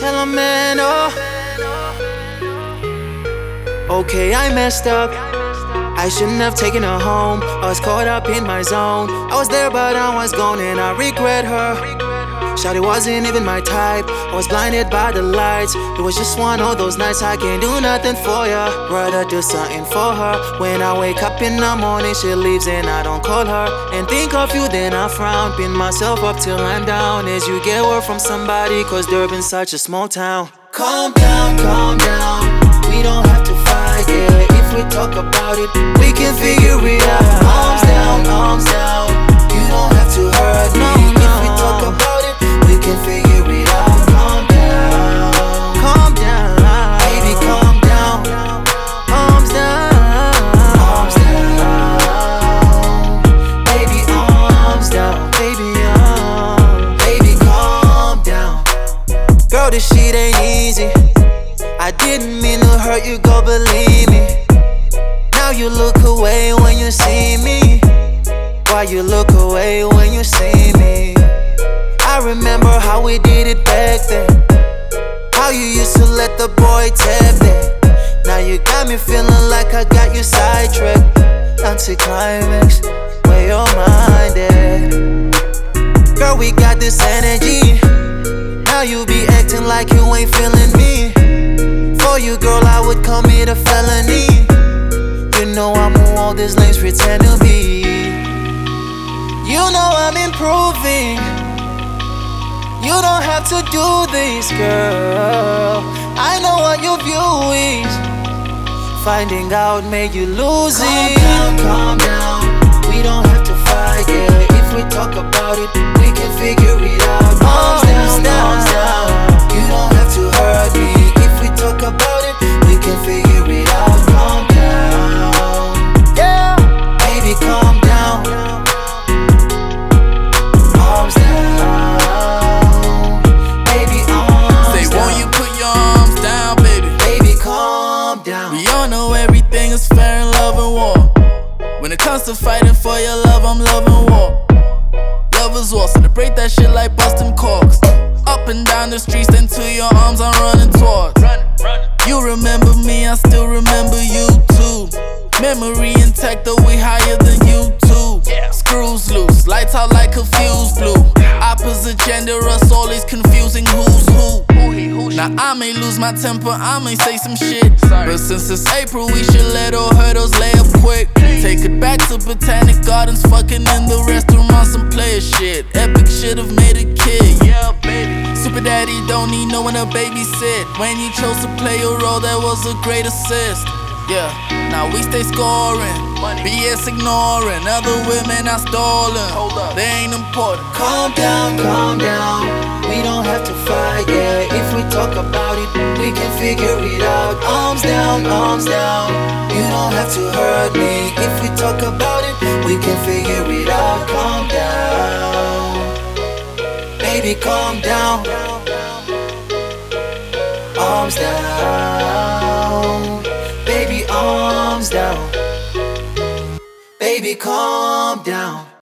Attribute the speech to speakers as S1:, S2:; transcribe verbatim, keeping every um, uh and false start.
S1: tell a man, oh. Okay, I messed up. I shouldn't have taken her home. I was caught up in my zone. I was there but I was gone and I regret her. Shawty wasn't even my type. I was blinded by the lights. It was just one of those nights I can't do nothing for ya. Rather do something for her. When I wake up in the morning, she leaves and I don't call her. And think of you, then I frown. Pin myself up till I'm down. As you get word from somebody, cause Durban's such a small town. Calm down, calm down. We don't have to fight, yeah. If we talk about it, we can figure it out. Arms down, arms down. You don't have to hurt me. If we talk about it, we can figure it out. Calm down, calm down, baby, calm down. Arms down, arms down, baby, arms down, baby, um, baby, calm down. Girl, this shit ain't easy. I didn't mean to hurt you, go believe me. Now you look away when you see me. Why you look away when you see me? I remember how we did it back then. How you used to let the boy tap that. Now you got me feeling like I got you sidetracked. Anticlimax, where your mind at? Girl, we got this energy. Now you be acting like you ain't feeling me. For you, girl, I would commit a felony. You know I'm who all these lanes pretend to be. You know I'm improving. You don't have to do this, girl. I know what your view is. Finding out made you lose it. Calm down, calm down. We don't have to fight, yeah. If we talk about it, we can figure it out. Arms down, arms down. You don't have to hurt me. If we talk about it, we can figure it out. Calm down, yeah. Baby, calm down. Arms down, baby, arms
S2: Say,
S1: down.
S2: won't you put your arms down, baby?
S1: Baby, calm down.
S2: We all know everything is fair in love and war. When it comes to fighting for your love, I'm loving war. Lovers war, celebrate that shit like bustin' corks. Up and down the streets, then to your arms I'm running towards. You remember me, I still remember you too. Memory intact, though we higher than you too. Screws loose, lights out like a fuse blew. Opposite gender, us always confusing who's who. Now I may lose my temper, I may say some shit. But since it's April, we should let all hurdles lay up quick. Take it back to Botanic Gardens, fucking in the restaurant on some player shit. Epic shit have made a kid, yeah baby. Super daddy don't need no one to babysit. When you chose to play your role, that was a great assist. Yeah, now we stay scoring, B S ignoring. Other women are stalling, they ain't important.
S1: Calm down, calm down. We don't have to fight, yeah. If we talk about it, we can figure it out. Arms down, arms down. You don't have to hurt me. If we talk about it, we can figure it out. Calm down, baby, calm down. Arms down, baby, arms down. Baby, calm down.